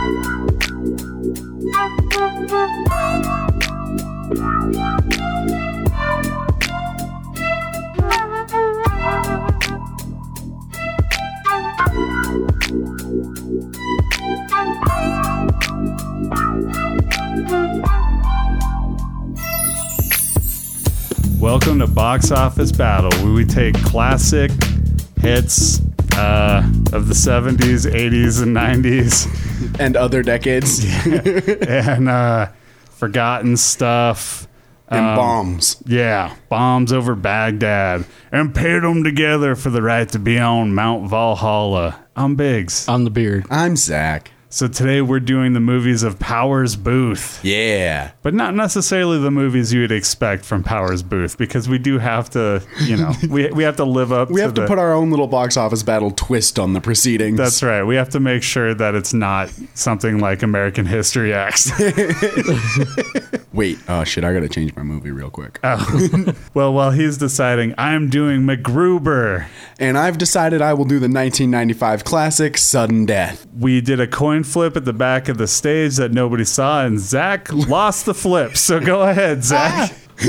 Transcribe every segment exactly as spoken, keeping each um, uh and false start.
Welcome to Box Office Battle, where we take classic hits uh, of the seventies, eighties, and nineties. And other decades. Yeah. And uh, forgotten stuff. And um, bombs. Yeah, bombs over Baghdad. And paired them together for the right to be on Mount Valhalla. I'm Biggs. I'm the Beard. I'm Zach. So today we're doing the movies of Powers Booth. Yeah. But not necessarily the movies you would expect from Powers Booth, because we do have to, you know, we we have to live up We to have to the, put our own little box office battle twist on the proceedings. That's right. We have to make sure that it's not something like American History X. Wait, oh shit, I gotta change my movie real quick. Oh. Well, while he's deciding, I'm doing MacGruber. And I've decided I will do the nineteen ninety-five classic Sudden Death. We did a coin flip at the back of the stage that nobody saw, and Zach lost the flip. So go ahead, Zach.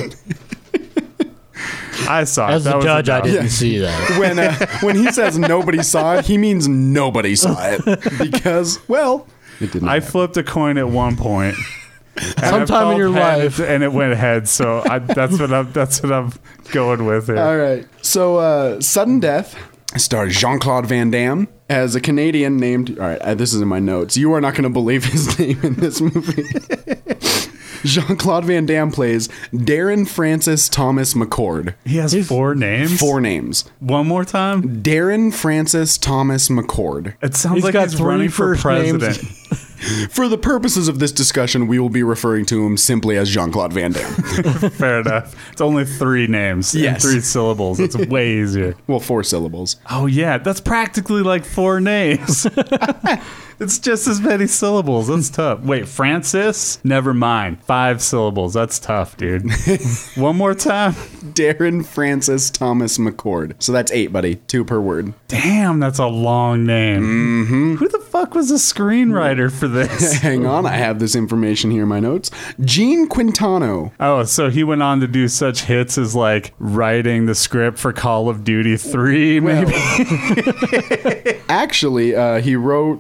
I saw it. As That the was judge, I enough. didn't see that. When uh, when he says nobody saw it, he means nobody saw it. Because, well, it didn't I happen. flipped a coin at one point. and I Sometime in felt your head, life. and it went head. So I, that's what I'm. That's what I'm going with here. All right. So, uh, Sudden Death stars Jean-Claude Van Damme as a Canadian named... All right, uh, this is in my notes. You are not going to believe his name in this movie. Jean-Claude Van Damme plays Darren Francis Thomas McCord. He has four names. Four names. One more time. Darren Francis Thomas McCord. It sounds He's like got he's three running for first names. president. For the purposes of this discussion, we will be referring to him simply as Jean-Claude Van Damme. Fair enough. It's only three names. and Yes. three syllables. It's way easier. Well, four syllables. Oh yeah, that's practically like four names. It's just as many syllables. That's tough. Wait, Francis? Never mind. Five syllables. That's tough, dude. One more time. Darren Francis Thomas McCord. So that's eight, buddy. Two per word. Damn, that's a long name. Mm-hmm. Who the fuck was the screenwriter for this? Hang on, I have this information here in my notes. Gene Quintano. Oh, so he went on to do such hits as like writing the script for Call of Duty three, maybe? Actually, uh, he wrote...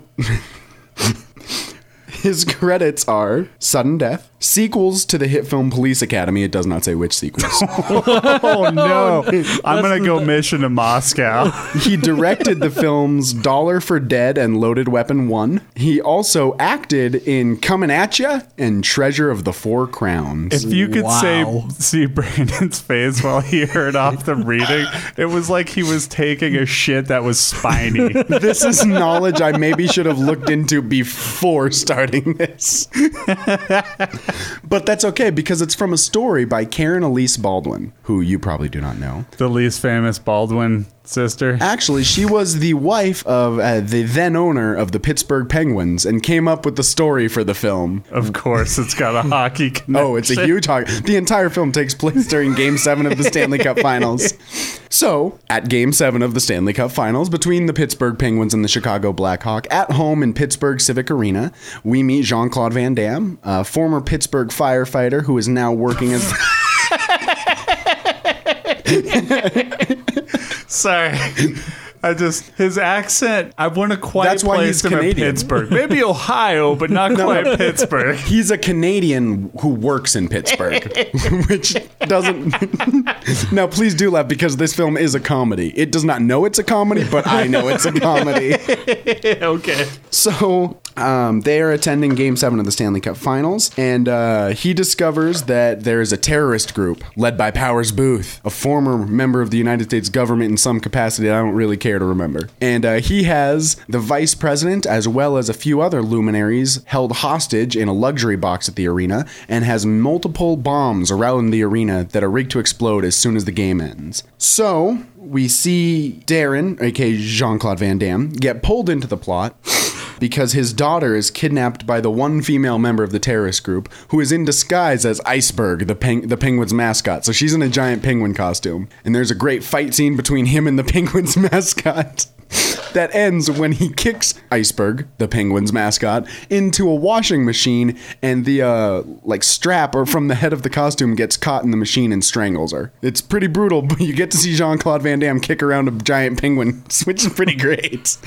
His credits are Sudden Death, sequels to the hit film Police Academy. It does not say which sequels. Oh no. I'm going to go Mission to Moscow. He directed the films Dollar for Dead and Loaded Weapon one. He also acted in Comin' At Ya and Treasure of the Four Crowns. If you could Wow. say, see Brandon's face while he heard off the reading, it was like he was taking a shit that was spiny. This is knowledge I maybe should have looked into before starting this. But that's okay because it's from a story by Karen Elise Baldwin, who you probably do not know. The least famous Baldwin sister. Actually, she was the wife of uh, the then owner of the Pittsburgh Penguins and came up with the story for the film. Of course, it's got a hockey connection. Oh, it's a huge hockey. The entire film takes place during Game seven of the Stanley Cup Finals. So, at Game seven of the Stanley Cup Finals, between the Pittsburgh Penguins and the Chicago Blackhawks, at home in Pittsburgh Civic Arena, we meet Jean-Claude Van Damme, a former Pittsburgh firefighter who is now working as... Sorry. I just, his accent, I want to quite That's why place he's him in Canadian. Pittsburgh. Maybe Ohio, but not quite Pittsburgh. He's a Canadian who works in Pittsburgh, which doesn't... Now, please do laugh because this film is a comedy. It does not know it's a comedy, but I know it's a comedy. Okay. So um, they are attending Game seven of the Stanley Cup Finals, and uh, he discovers that there is a terrorist group led by Powers Booth, a former member of the United States government in some capacity I don't really care to remember. And uh, he has the vice president, as well as a few other luminaries, held hostage in a luxury box at the arena, and has multiple bombs around the arena that are rigged to explode as soon as the game ends. So we see Darren, aka Jean-Claude Van Damme, get pulled into the plot because his daughter is kidnapped by the one female member of the terrorist group who is in disguise as Iceberg, the peng- the penguin's mascot. So she's in a giant penguin costume. And there's a great fight scene between him and the penguin's mascot that ends when he kicks Iceberg, the penguin's mascot, into a washing machine, and the uh, like strap or from the head of the costume gets caught in the machine and strangles her. It's pretty brutal, but you get to see Jean-Claude Van Damme kick around a giant penguin, which is pretty great.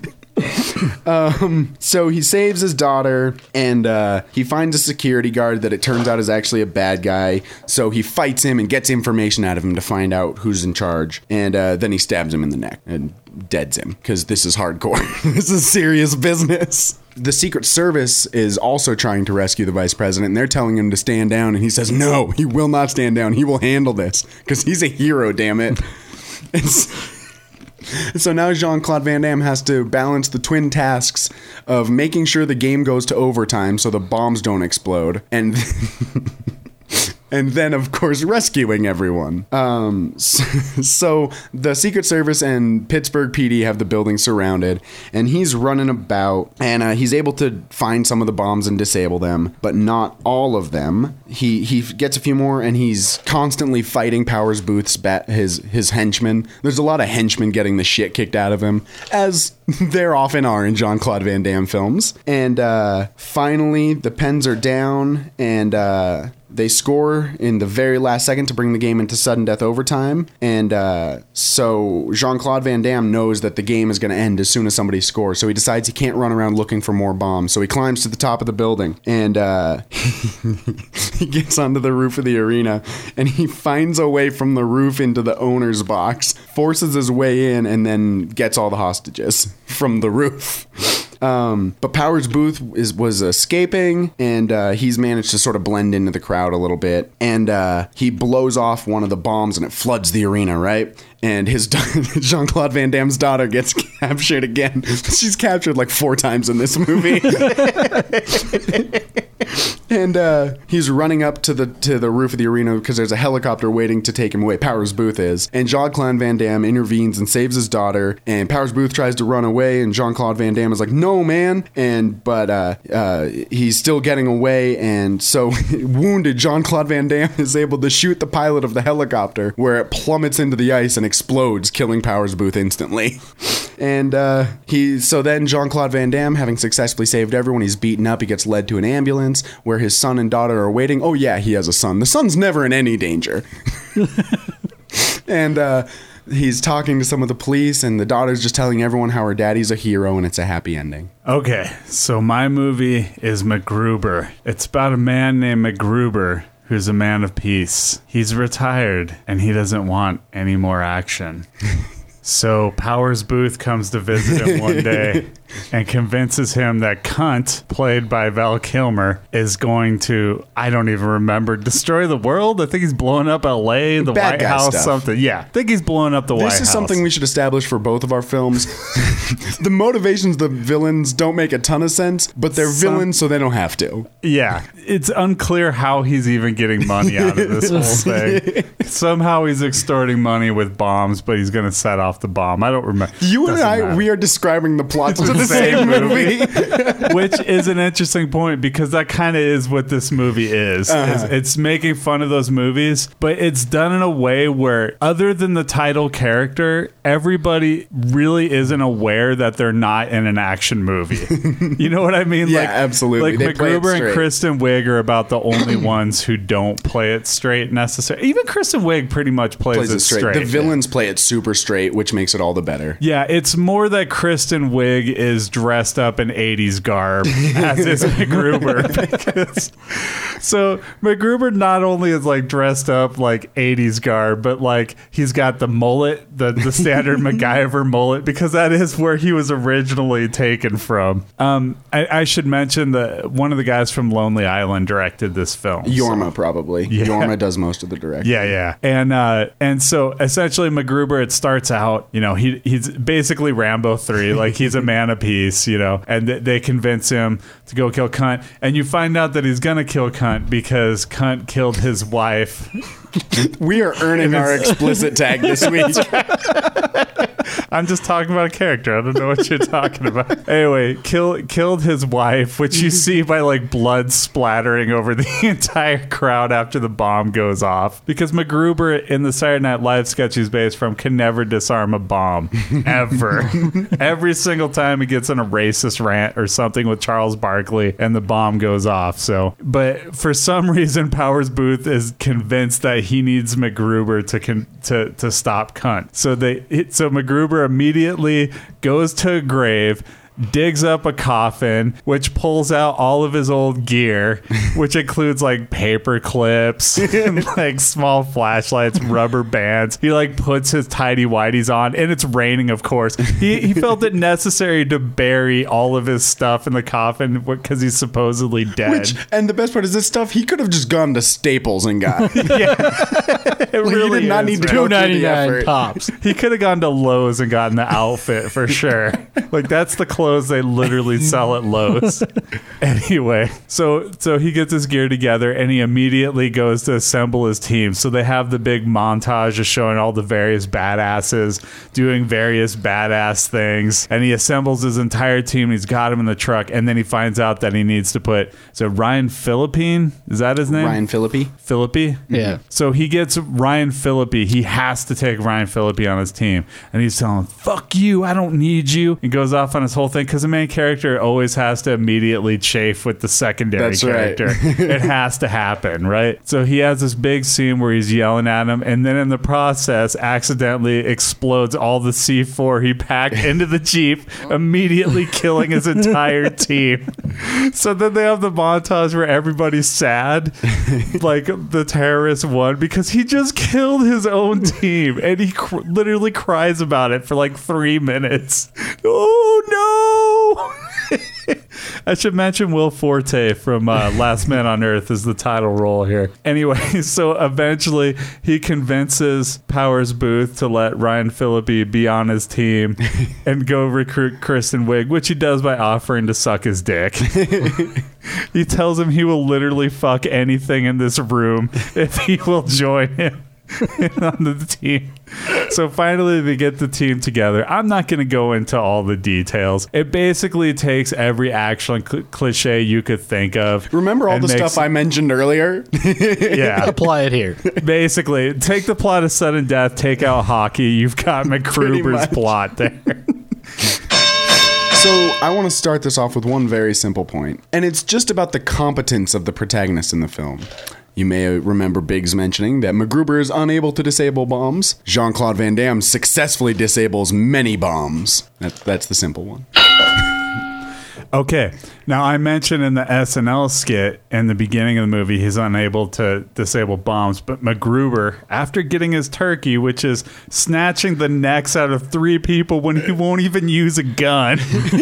um, so he saves his daughter, and uh, he finds a security guard that it turns out is actually a bad guy. So he fights him and gets information out of him to find out who's in charge. And uh, then he stabs him in the neck and deads him, because this is hardcore. This is serious business. The Secret Service is also trying to rescue the vice president, and they're telling him to stand down, and he says, no, he will not stand down. He will handle this, because he's a hero, damn it. It's... So now Jean-Claude Van Damme has to balance the twin tasks of making sure the game goes to overtime so the bombs don't explode, and and then, of course, rescuing everyone. Um, so, so the Secret Service and Pittsburgh P D have the building surrounded, and he's running about, and uh, he's able to find some of the bombs and disable them, but not all of them. He he gets a few more, and he's constantly fighting Powers Booth's bat, his his henchmen. There's a lot of henchmen getting the shit kicked out of him, as there often are in Jean-Claude Van Damme films. And uh, finally, the pens are down, and uh, they score in the very last second to bring the game into sudden death overtime. And uh, so Jean-Claude Van Damme knows that the game is going to end as soon as somebody scores. So he decides he can't run around looking for more bombs. So he climbs to the top of the building, and uh, he gets onto the roof of the arena, and he finds a way from the roof into the owner's box, forces his way in, and then gets all the hostages from the roof. Um, but Powers Booth is was escaping, and uh, he's managed to sort of blend into the crowd a little bit. And uh, he blows off one of the bombs, and it floods the arena, right? And his Jean-Claude Van Damme's daughter gets captured again. She's captured like four times in this movie. And uh, he's running up to the to the roof of the arena because there's a helicopter waiting to take him away. Powers Booth is. And Jean-Claude Van Damme intervenes and saves his daughter. And Powers Booth tries to run away, and Jean-Claude Van Damme is like, no, man. And but uh, uh, he's still getting away. And so wounded, Jean-Claude Van Damme is able to shoot the pilot of the helicopter, where it plummets into the ice and explodes, killing Powers Booth instantly. And uh, he so then Jean-Claude Van Damme, having successfully saved everyone, he's beaten up. He gets led to an ambulance where his son and daughter are waiting. Oh yeah, he has a son. The son's never in any danger. And uh, he's talking to some of the police, and the daughter's just telling everyone how her daddy's a hero, and it's a happy ending. Okay, so my movie is MacGruber. It's about a man named MacGruber who's a man of peace. He's retired, and he doesn't want any more action. So Powers Booth comes to visit him one day and convinces him that Cunt, played by Val Kilmer, is going to, I don't even remember, destroy the world? I think he's blowing up L A, the Bad White guy House, stuff. something. Yeah, I think he's blowing up the White House. This is something we should establish for both of our films. The motivations of the villains don't make a ton of sense, but they're Some- villains, so they don't have to. Yeah, it's unclear how he's even getting money out of this whole thing. Somehow he's extorting money with bombs, but he's going to set off the bomb. I don't remember. You and Doesn't I, matter. we are describing the plots of the Same same movie. Which is an interesting point, because that kind of is what this movie is. Uh-huh. is. It's making fun of those movies, but it's done in a way where, other than the title character, everybody really isn't aware that they're not in an action movie. You know what I mean? Yeah, like, absolutely. Like They play it MacGruber and straight. Kristen Wiig are about the only ones who don't play it straight necessarily. Even Kristen Wiig pretty much plays, Plays it it straight. straight. The villains play it super straight, which makes it all the better. Yeah, it's more that Kristen Wiig is dressed up in eighties garb, as is MacGruber. Because, so MacGruber not only is like dressed up like eighties garb, but like he's got the mullet, the, the standard MacGyver mullet, because that is where he was originally taken from. Um, I, I should mention that one of the guys from Lonely Island directed this film. Yorma, probably. Yeah. Yorma does most of the directing. Yeah, yeah. And uh, and so essentially MacGruber, it starts out, you know, he he's basically Rambo three, like he's a man of peace, you know, and th- they convince him to go kill Cunt. And you find out that he's going to kill Cunt because Cunt killed his wife. We are earning our explicit tag this week. I'm just talking about a character. I don't know what you're talking about. Anyway, kill, killed his wife, which you see by like blood splattering over the entire crowd after the bomb goes off. Because MacGruber in the Saturday Night Live sketch he's based from can never disarm a bomb. Ever. Every single time he gets in a racist rant or something with Charles Barkley and the bomb goes off. So, but for some reason, Powers Booth is convinced that he needs MacGruber to con- to to stop cunt. So they it, so MacGruber immediately goes to a grave, digs up a coffin, which pulls out all of his old gear, which includes like paper clips and like small flashlights, rubber bands. He like puts his tidy whities on, and it's raining, of course. He he felt it necessary to bury all of his stuff in the coffin because he's supposedly dead. Which, and the best part is this stuff he could have just gone to Staples and got. Yeah, it Like, really he did not is, need to man. go two ninety-nine effort. tops. He could have gone to Lowe's and gotten the outfit for sure. Like that's the clothes they literally sell at Lowe's. Anyway, so so he gets his gear together and he immediately goes to assemble his team. So they have the big montage of showing all the various badasses doing various badass things, and he assembles his entire team. He's got him in the truck, and then he finds out that he needs to put so Ryan Philippe, is that his name? Ryan Phillippe. Phillippe? Yeah. So he gets Ryan Phillippe. He has to take Ryan Phillippe on his team. And he's telling him, fuck you, I don't need you. And goes off on his whole thing because the main character always has to immediately chafe with the secondary That's right. character. It has to happen, right? So he has this big scene where he's yelling at him, and then in the process accidentally explodes all the C four he packed into the Jeep, immediately killing his entire team. So then they have the montage where everybody's sad, like the terrorist won, because he just killed his own team, and he cr- literally cries about it for like three minutes. Oh no! I should mention Will Forte from uh, Last Man on Earth is the title role here. Anyway, so eventually he convinces Powers Booth to let Ryan Phillippe be on his team and go recruit Kristen Wiig, which he does by offering to suck his dick. He tells him he will literally fuck anything in this room if he will join him on the team. So finally they get the team together. I'm not going to go into all the details. It basically takes every action cl- cliche you could think of. Remember all and the makes- stuff I mentioned earlier? Yeah. Apply it here. Basically, take the plot of Sudden Death, take out hockey. You've got MacGruber's much. plot there. So I want to start this off with one very simple point, and it's just about the competence of the protagonist in the film. You may remember Biggs mentioning that MacGruber is unable to disable bombs. Jean-Claude Van Damme successfully disables many bombs. That, that's the simple one. Okay. Now, I mentioned in the S N L skit in the beginning of the movie, he's unable to disable bombs. But MacGruber, after getting his turkey, which is snatching the necks out of three people when he won't even use a gun,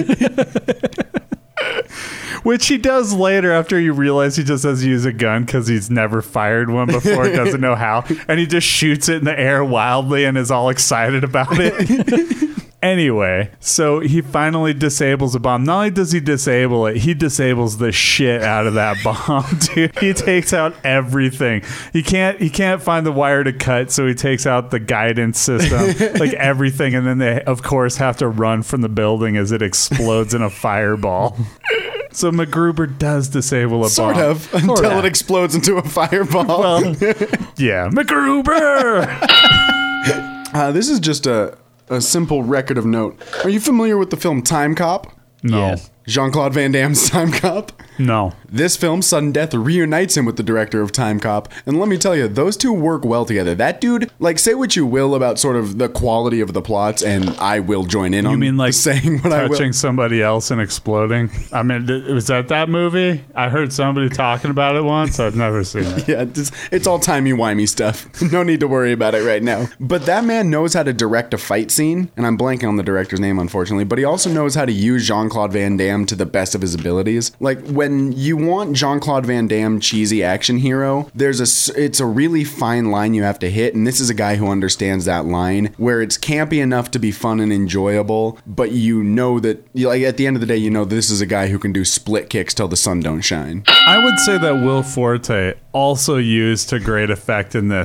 which he does later after you realize he just has to use a gun because he's never fired one before, doesn't know how. And he just shoots it in the air wildly and is all excited about it. Anyway, so he finally disables a bomb. Not only does he disable it, he disables the shit out of that bomb, dude. He takes out everything. He can't he can't find the wire to cut, so he takes out the guidance system, like everything, and then they of course have to run from the building as it explodes in a fireball. So MacGruber does disable a Sort bomb. of, until Sort of. it explodes into a fireball. Well, yeah, MacGruber. Uh, this is just a, a simple record of note. Are you familiar with the film Time Cop? No, Yes. Jean-Claude Van Damme's Time Cop? no. This film, Sudden Death, reunites him with the director of Time Cop. And let me tell you, those two work well together. That dude, like, say what you will about sort of the quality of the plots, and I will join in on You mean like saying what I will. touching somebody else and exploding? I mean, th- was that that movie? I heard somebody talking about it once. I've never seen it. Yeah, it's, it's all timey-wimey stuff. No need to worry about it right now. But that man knows how to direct a fight scene, and I'm blanking on the director's name, unfortunately, but he also knows how to use Jean-Claude Van Damme to the best of his abilities. Like, when you want Jean-Claude Van Damme cheesy action hero, there's a, s- it's a really fine line you have to hit, and this is a guy who understands that line, where it's campy enough to be fun and enjoyable, but you know that, you- like, at the end of the day, you know this is a guy who can do split kicks till the sun don't shine. I would say that Will Forte also used to great effect in this,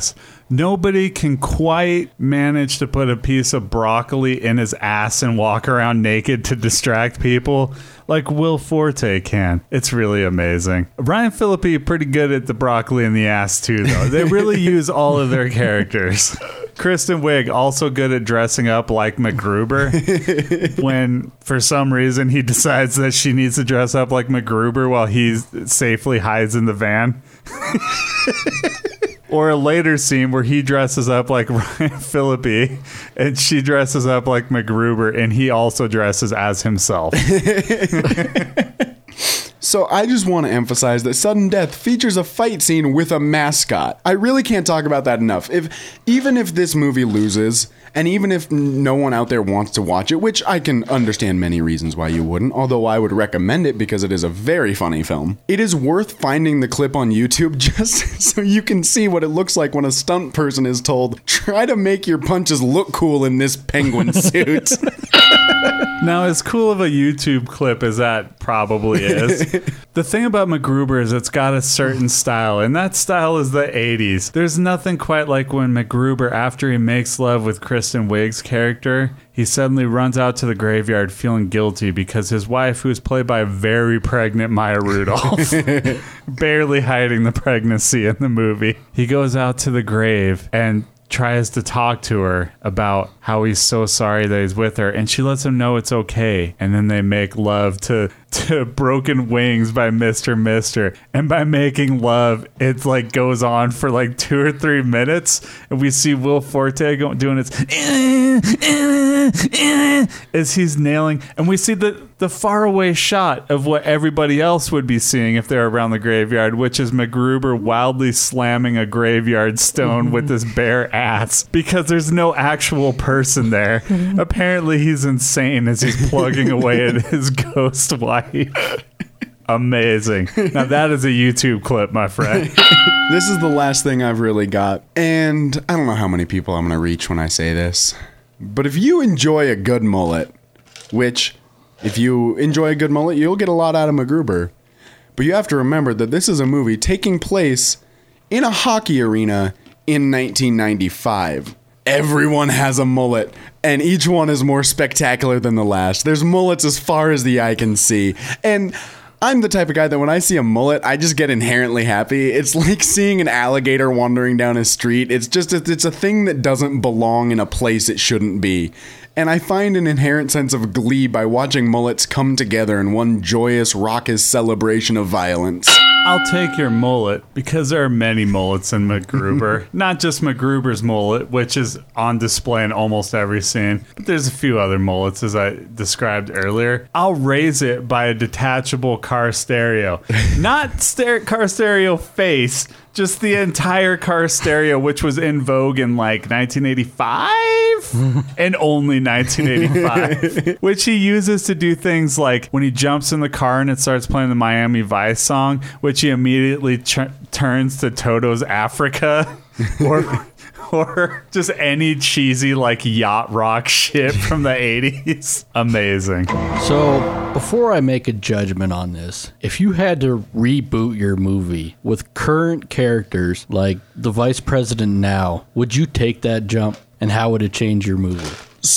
nobody can quite manage to put a piece of broccoli in his ass and walk around naked to distract people like Will Forte can. It's really amazing. Ryan Phillippe pretty good at the broccoli in the ass too, though. They really use all of their characters. Kristen Wiig also good at dressing up like MacGruber when for some reason he decides that she needs to dress up like MacGruber while he safely hides in the van. Or a later scene where he dresses up like Ryan Phillippe and she dresses up like MacGruber and he also dresses as himself. So I just want to emphasize that Sudden Death features a fight scene with a mascot. I really can't talk about that enough. If even if this movie loses, and even if no one out there wants to watch it, which I can understand many reasons why you wouldn't, although I would recommend it because it is a very funny film, it is worth finding the clip on YouTube just so you can see what it looks like when a stunt person is told, try to make your punches look cool in this penguin suit. Now, as cool of a YouTube clip as that probably is, the thing about MacGruber is it's got a certain style, and that style is the eighties. There's nothing quite like when MacGruber, after he makes love with Kristen Wiig's character, he suddenly runs out to the graveyard feeling guilty because his wife, who's played by a very pregnant Maya Rudolph, barely hiding the pregnancy in the movie, he goes out to the grave and tries to talk to her about how he's so sorry that he's with her, and she lets him know it's okay, and then they make love to to Broken Wings by Mister Mister, and by making love it's like goes on for like two or three minutes, and we see Will Forte go, doing its as he's nailing, and we see the the faraway shot of what everybody else would be seeing if they're around the graveyard, which is MacGruber wildly slamming a graveyard stone with his bare ass because there's no actual person there. Apparently he's insane as he's plugging away at his ghost wife. Amazing. Now that is a YouTube clip, my friend. This is the last thing I've really got. And I don't know how many people I'm going to reach when I say this. But if you enjoy a good mullet, which if you enjoy a good mullet, you'll get a lot out of MacGruber. But you have to remember that this is a movie taking place in a hockey arena in nineteen ninety-five. Everyone has a mullet, and each one is more spectacular than the last. There's mullets as far as the eye can see. And I'm the type of guy that when I see a mullet, I just get inherently happy. It's like seeing an alligator wandering down a street. It's just, it's a thing that doesn't belong in a place it shouldn't be. And I find an inherent sense of glee by watching mullets come together in one joyous, raucous celebration of violence. I'll take your mullet because there are many mullets in MacGruber. Not just MacGruber's mullet, which is on display in almost every scene, but there's a few other mullets as I described earlier. I'll raise it by a detachable car stereo. Not ster- car stereo face, just the entire car stereo, which was in vogue in like nineteen eighty-five and only nineteen eighty-five, which he uses to do things like when he jumps in the car and it starts playing the Miami Vice song, which he immediately ch- turns to Toto's Africa, or or just any cheesy like yacht rock shit from the eighties. Amazing. So before I make a judgment on this, if you had to reboot your movie with current characters like the vice president now, would you take that jump, and how would it change your movie?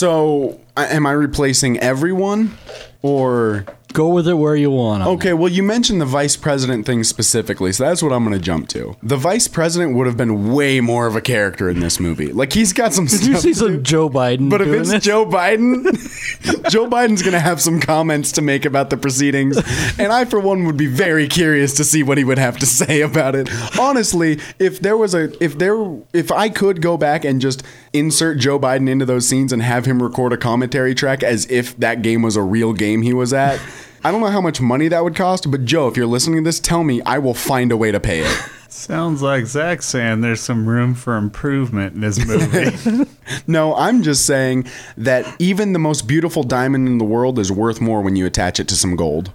So, am I replacing everyone, or... Go with it where you want. Okay, well, you mentioned the vice president thing specifically, so that's what I'm going to jump to. The vice president would have been way more of a character in this movie. Like, he's got some Did stuff you see to some do. Joe Biden But if doing it's this? Joe Biden, Joe Biden's going to have some comments to make about the proceedings, and I, for one, would be very curious to see what he would have to say about it. Honestly, if there was a, if there, if I could go back and just insert Joe Biden into those scenes and have him record a commentary track as if that game was a real game he was at, I don't know how much money that would cost, but Joe, if you're listening to this, tell me. I will find a way to pay it. Sounds like Zach saying there's some room for improvement in this movie. No, I'm just saying that even the most beautiful diamond in the world is worth more when you attach it to some gold.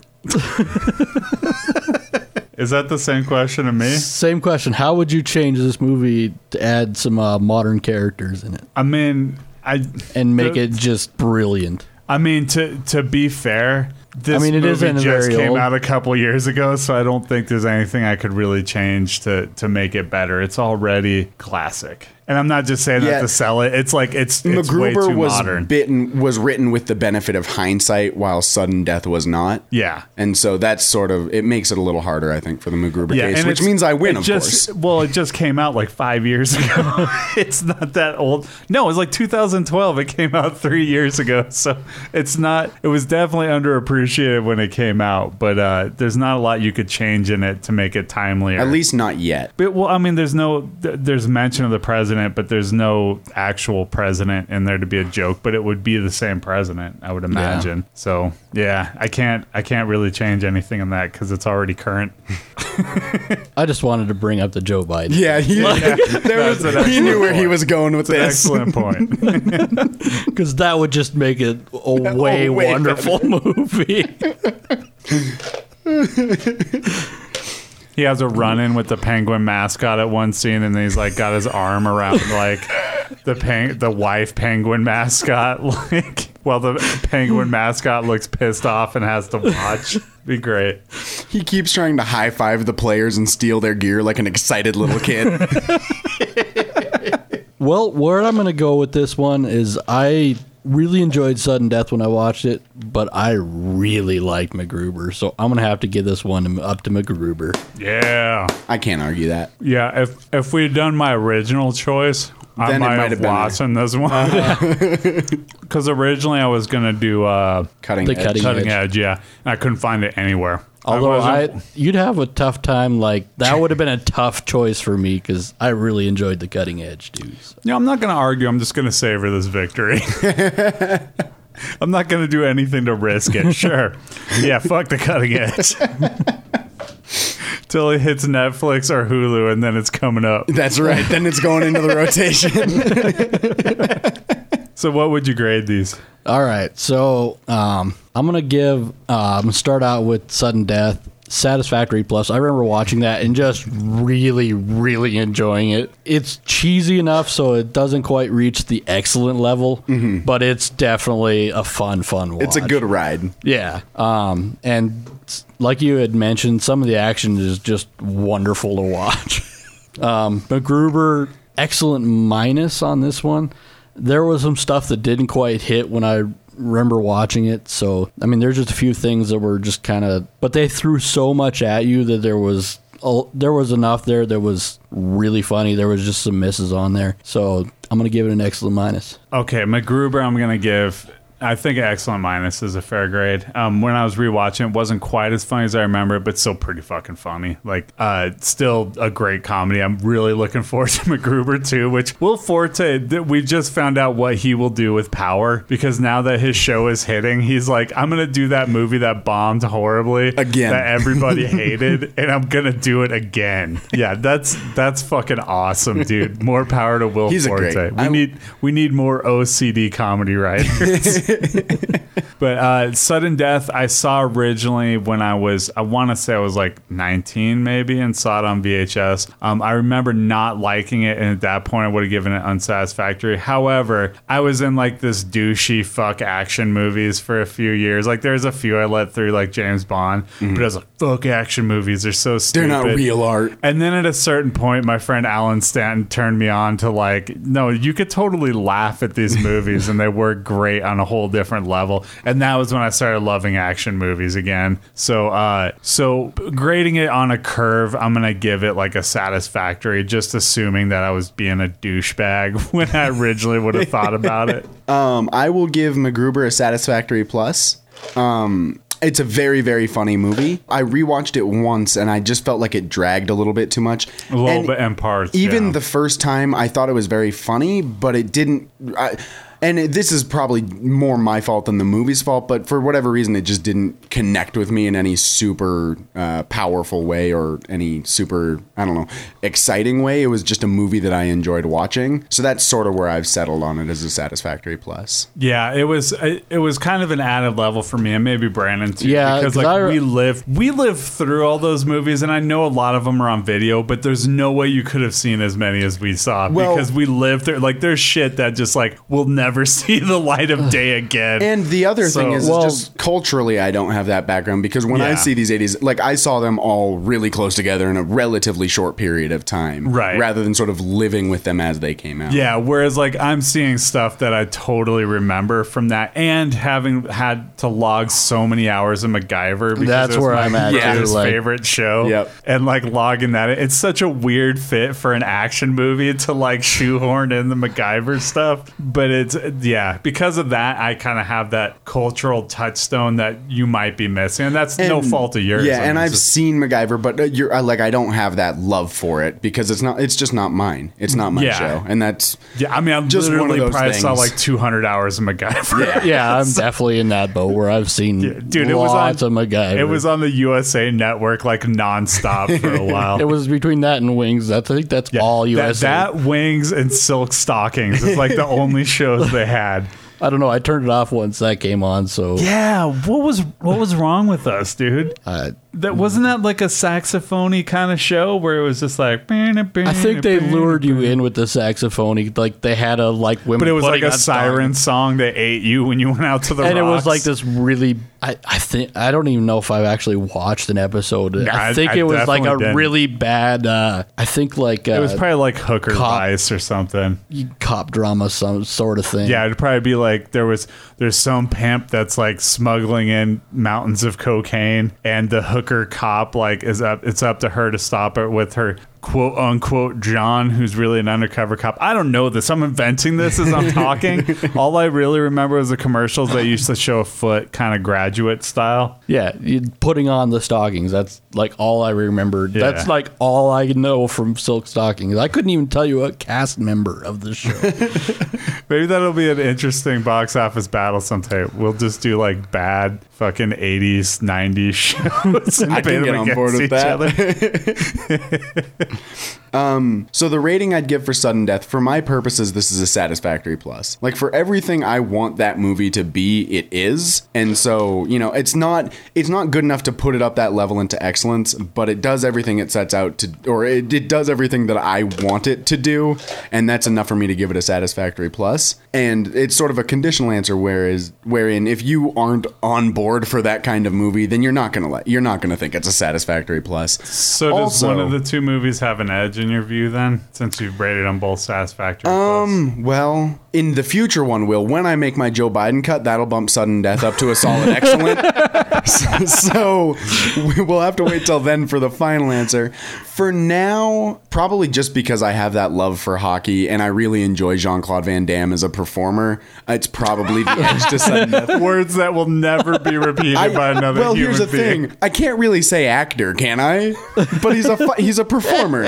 Is that the same question to me? Same question. How would you change this movie to add some uh, modern characters in it? I mean, I... And make the, it just brilliant. I mean, to to be fair, This I mean, it movie isn't just very came old. out a couple years ago, so I don't think there's anything I could really change to to make it better. It's already classic. And I'm not just saying Yeah. that to sell it. It's like it's it's way MacGruber too was modern. bitten was written with the benefit of hindsight, while Sudden Death was not. Yeah. And so that's sort of it makes it a little harder, I think, for the MacGruber Yeah, case, and which it's- means I win, it of just, course. Well, it just came out like five years ago. It's not that old. No, it was like two thousand twelve. It came out three years ago. So it's not, it was definitely underappreciated when it came out, but uh, there's not a lot you could change in it to make it timelier. At least not yet. But, well, I mean, there's no, th- there's mention of the president, but there's no actual president in there to be a joke, but it would be the same president, I would imagine. So yeah, I can't, I can't really change anything in that because it's already current. I just wanted to bring up the Joe Biden. Yeah, he, there was, That's an he knew where he excellent was going with That's an this. excellent point. Because that would just make it a way, way wonderful movie. He has a run-in with the penguin mascot at one scene, and then he's like got his arm around like the peng- the wife penguin mascot, like while the penguin mascot looks pissed off and has to watch. Be great. He keeps trying to high five the players and steal their gear like an excited little kid. Well, where I'm going to go with this one is I really enjoyed Sudden Death when I watched it, but I really liked MacGruber, so I'm going to have to give this one up to MacGruber. Yeah, I can't argue that. yeah. If if we'd done my original choice, I Then it might might have have been a- lost in this one. Because originally I was gonna do uh, Cutting The edge. cutting- cutting edge. edge. Yeah, and I couldn't find it anywhere. Although I, wasn't- you'd have a tough time, like, that would have been a tough choice for me because I really enjoyed The Cutting Edge, dude. So. Yeah, I'm not going to argue. I'm just going to savor this victory. I'm not going to do anything to risk it. Sure. Yeah, fuck the cutting edge. Till it hits Netflix or Hulu, and then it's coming up. That's right. Then it's going into the rotation. So what would you grade these? All right, so um, I'm gonna give. Uh, I'm gonna start out with Sudden Death, Satisfactory Plus. I remember watching that and just really, really enjoying it. It's cheesy enough, so it doesn't quite reach the excellent level, but it's definitely a fun, fun watch. It's a good ride. Yeah. Um, and s- like you had mentioned, some of the action is just wonderful to watch. um, MacGruber, excellent minus on this one. There was some stuff that didn't quite hit when I remember watching it. So, I mean, there's just a few things that were just kind of, but they threw so much at you that there was, a- there was enough there that was really funny. There was just some misses on there. So I'm going to give it an excellent minus. Okay, MacGruber, I'm going to give, I think excellent minus is a fair grade. Um, when I was rewatching, it wasn't quite as funny as I remember, but still pretty fucking funny. Like, uh, still a great comedy. I'm really looking forward to MacGruber too, which Will Forte, th- we just found out what he will do with Power, because now that his show is hitting, he's like, I'm going to do that movie that bombed horribly. Again. That everybody hated, and I'm going to do it again. Yeah, that's that's fucking awesome, dude. More power to Will He's a Forte. great- we I- need we need more O C D comedy writers. But uh, Sudden Death, I saw originally when I was, I want to say I was like nineteen maybe, and saw it on V H S. Um, I remember not liking it, and at that point I would have given it unsatisfactory. However, I was in like this douchey fuck action movies for a few years. Like there's a few I let through, like James Bond, but I was like, fuck action movies, they're so They're stupid. not real art. And then at a certain point, my friend Alan Stanton turned me on to like, no, you could totally laugh at these movies and they work great on a whole different level. And that was when I started loving action movies again. So, uh, so grading it on a curve, I'm gonna give it like a satisfactory, just assuming that I was being a douchebag when I originally would have thought about it. Um, I will give MacGruber a satisfactory plus. Um, it's a very, very funny movie. I rewatched it once and I just felt like it dragged a little bit too much. A little And bit in parts. Even yeah. the first time, I thought it was very funny, but it didn't. I, and it, this is probably more my fault than the movie's fault, but for whatever reason, it just didn't connect with me in any super uh, powerful way or any super, I don't know, exciting way. It was just a movie that I enjoyed watching. So that's sort of where I've settled on it as a satisfactory plus. Yeah, it was it, it was kind of an added level for me, and maybe Brandon too. Yeah, because 'cause like I- we live we live through all those movies, and I know a lot of them are on video, but there's no way you could have seen as many as we saw Well- because we lived through. Like there's shit that just like will never never see the light of day again. And the other So- thing is, Well- is just culturally, I don't have that background because when I Yeah. see these eighties, like I saw them all really close together in a relatively short period of time, Right. Rather than sort of living with them as they came out. Yeah, whereas like I'm seeing stuff that I totally remember from that, and having had to log so many hours of MacGyver because That's it was where my I'm at, too, brother's like- favorite show. Yep. And like logging that, in. It's such a weird fit for an action movie to like shoehorn in the MacGyver stuff, but it's yeah because of that I kind of have that cultural touchstone that you might be missing, and that's no And- fault of yours. Yeah, I mean, and it's I've just- seen MacGyver, but uh, you're uh, like I don't have that love for it because it's not. It's just not mine. It's not my Yeah. show, and that's yeah. I mean, I'm just one of literally those probably saw things. like two hundred hours of MacGyver. Yeah, I'm definitely in that boat where I've seen Dude, it was on lots of MacGyver. It was on the U S A Network like nonstop for a while. It was between that and Wings. That's, I think that's Yeah, all U that, S A. that Wings and Silk Stockings is like the only shows they had. I don't know. I turned it off once that came on. So Yeah, what was what was wrong with us, dude? uh, That wasn't that like a saxophony kind of show where it was just like. I think they lured you in with the saxophone. Like they had a like women, But it was like putting a on siren song that ate you when you went out to the and it was rocks. like this really. I, I think I don't even know if I've actually watched an episode. I I- think I it was like a definitely didn't. really bad. Uh, I think like uh, It was probably like Hooker cop- Vice or something. cop drama, some sort of thing. Yeah, it'd probably be like there was there's some pimp that's like smuggling in mountains of cocaine, and the hooker cop like is up. It's up to her to stop it with her quote unquote John, who's really an undercover cop. I don't know this. I'm inventing this as I'm talking. All I really remember was the commercials that used to show a foot, kind of Graduate style. Yeah, you- putting on the stockings. That's like all I remember. Yeah. That's like all I know from Silk Stockings. I couldn't even tell you a cast member of the show. Maybe that'll be an interesting box office battle sometime. We'll just do like bad fucking eighties, nineties shows and I pit can get them on board against with each that. other. Um, so the rating I'd give for Sudden Death, for my purposes, this is a satisfactory plus. Like for everything I want that movie to be, it is. And so, you know, it's not it's not good enough to put it up that level into excellence, but it does everything it sets out to, or it, it does everything that I want it to do, and that's enough for me to give it a satisfactory plus. And it's sort of a conditional answer, whereas wherein if you aren't on board for that kind of movie, then you're not gonna let you're not gonna think it's a satisfactory plus. So does Also- one of the two movies have an edge in your view then, since you've rated them both satisfactory? plus? Um, well, in the future one will. When I make my Joe Biden cut, that'll bump Sudden Death up to a solid excellent. so, so we- we'll have to wait till then for the final answer. For now, probably just because I have that love for hockey and I really enjoy Jean-Claude Van Damme as a performer, it's probably the edge to Sudden Death. Words that will never be repeated I- by another well, human here's the being. thing. I can't really say actor, can I? But he's a fi- he's a performer.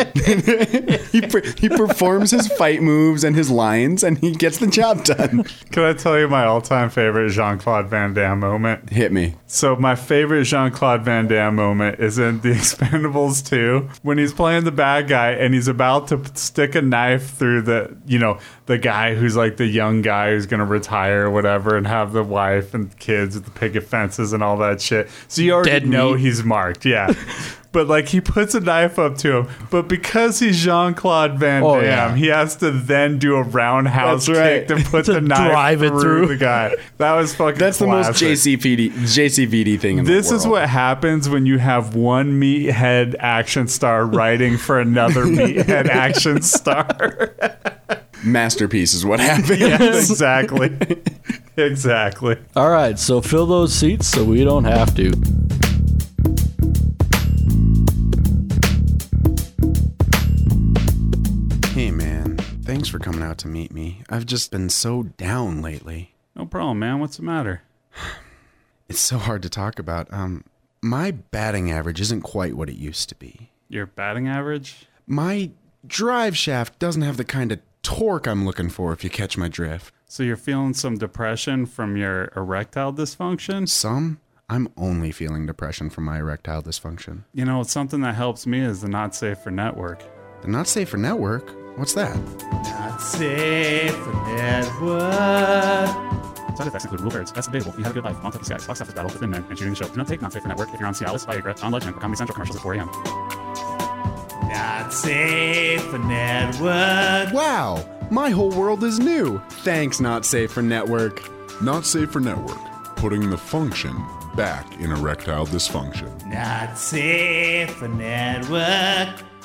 he per- he performs his fight moves and his lines, and he gets the job done. Can I tell you my all-time favorite Jean-Claude Van Damme moment? Hit me. So my favorite Jean-Claude Van Damme moment is in The Expendables two, when he's playing the bad guy and he's about to stick a knife through the, you know, the guy who's like the young guy who's going to retire or whatever and have the wife and kids with the picket fences and all that shit. So you already Dead know meat. he's marked, yeah. But like he puts a knife up to him, but because he's Jean-Claude Van Oh, Damme, yeah. he has to then do a roundhouse That's right. kick to put To the knife drive it through, through. the guy. That was fucking That's the most classic. J C V D J C V D thing in This the world. is what happens when you have one meathead action star writing for another meathead action star. masterpiece is what happens. Yes, exactly. Exactly. All right, so fill those seats so we don't have to. Hey man, thanks for coming out to meet me. I've just been so down lately. No problem, man. What's the matter? It's so hard to talk about. Um, my batting average isn't quite what it used to be. Your batting average? My drive shaft doesn't have the kind of torque I'm looking for, if you catch my drift. So you're feeling some depression from your erectile dysfunction? Some, I'm only feeling depression from my erectile dysfunction. You know, it's something that helps me is the Not Safe for Network. The Not Safe for Network? What's that? Not safe for network. Side effects include rule birds. That's debatable. You have a good life. On top of the skies. Box office battle with thin men and shooting the show. Do not take Not Safe for Network if you're on Cialis, Viagra, John Legend, or Comedy Central commercials at four a.m. Not safe for network. Wow, My whole world is new. Thanks, Not Safe for Network. Not safe for network, putting the function back in erectile dysfunction. Not safe for network.